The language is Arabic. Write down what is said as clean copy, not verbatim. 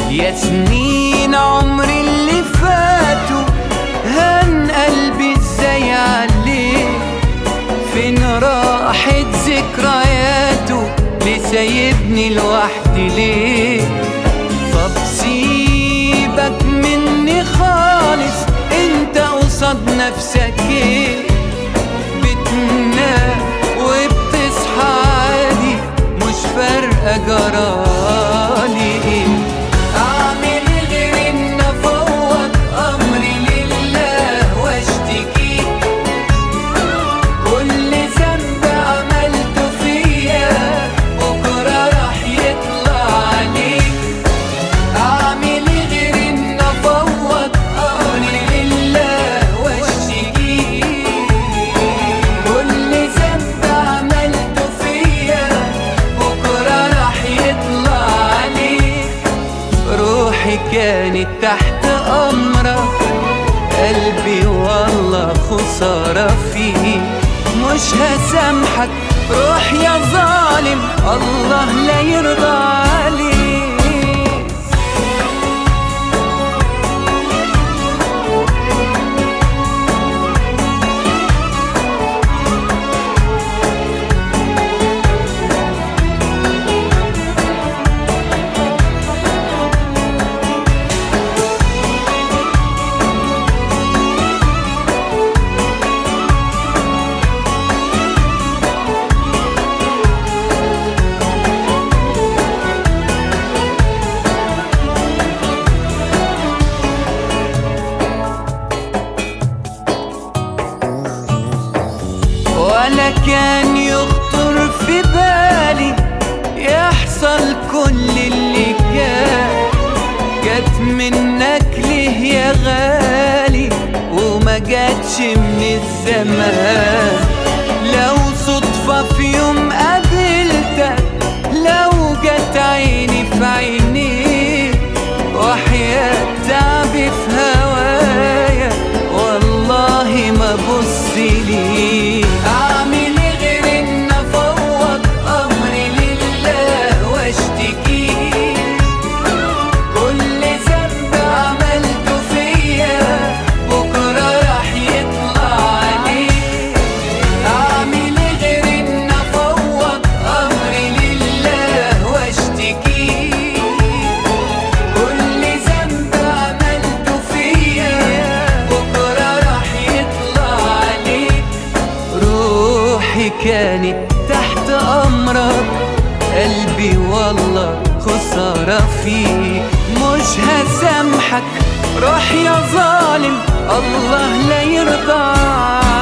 يا سنين عمري اللي فاتوا هان قلبي ازاي عليه، فين راحت ذكرياته ليه سايبني لوحدي ليه؟ طب سيبك مني خالص انت قصاد نفسك ايه؟ بتنام وبتصحى عادي مش فارقة جرالي ايه؟ اعمل غير ان افوض امري لله واشتكي كل ذنب عملته فيا بكرة راح يطلع عليك. اعمل غير ان افوض امري لله واشتكي كل ذنب عملته فيا بكرة راح يطلع عليك. روحي كانت تحت امرك قلبي والله خسارة فيك، مش هسامحك روح يا ظالم الله لا يرضى عليك. ولا كان يخطر في بالي يحصل كل اللي جات منك ليه يا غالي وما جاتش من الزمان. لو صدفة في يوم قابلتك لو جت عيني في عينيك وحياة تعبي في هوايا والله ما بص ليك. اعمل غير ان افوض امري لله واشتكي كل ذنب عملته فيا بكرة راح يطلع عليك. اعمل غير ان افوض امري لله واشتكي كل ذنب عملته فيا بكرة راح يطلع عليك. روحي كانت تحت امرك قلبي والله خسارة فيك، مش هسامحك روح يا ظالم الله لا يرضى عليك.